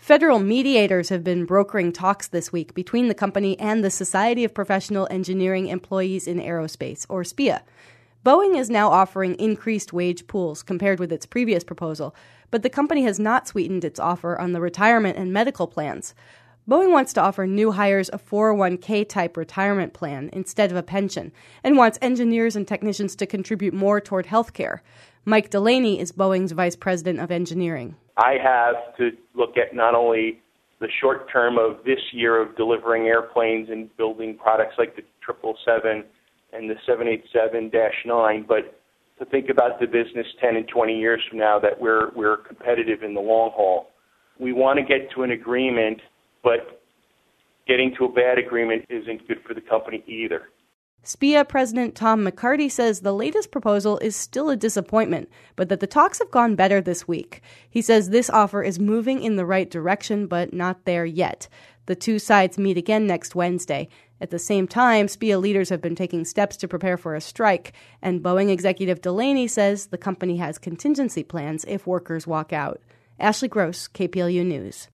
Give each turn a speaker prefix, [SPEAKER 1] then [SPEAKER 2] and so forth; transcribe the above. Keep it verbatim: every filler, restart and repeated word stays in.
[SPEAKER 1] Federal mediators have been brokering talks this week between the company and the Society of Professional Engineering Employees in Aerospace, or S P E A. Boeing is now offering increased wage pools compared with its previous proposal, but the company has not sweetened its offer on the retirement and medical plans. Boeing wants to offer new hires a four oh one k type retirement plan instead of a pension, and wants engineers and technicians to contribute more toward health care. Mike Delaney is Boeing's vice president of engineering.
[SPEAKER 2] I have to look at not only the short term of this year of delivering airplanes and building products like the triple seven and the seven eighty-seven dash nine, but to think about the business ten and twenty years from now, that we're we're competitive in the long haul. We want to get to an agreement, but getting to a bad agreement isn't good for the company either.
[SPEAKER 1] S P E A President Tom McCarty says the latest proposal is still a disappointment, but that the talks have gone better this week. He says this offer is moving in the right direction, but not there yet. The two sides meet again next Wednesday. At the same time, S P E A leaders have been taking steps to prepare for a strike, and Boeing executive Delaney says the company has contingency plans if workers walk out. Ashley Gross, K P L U News.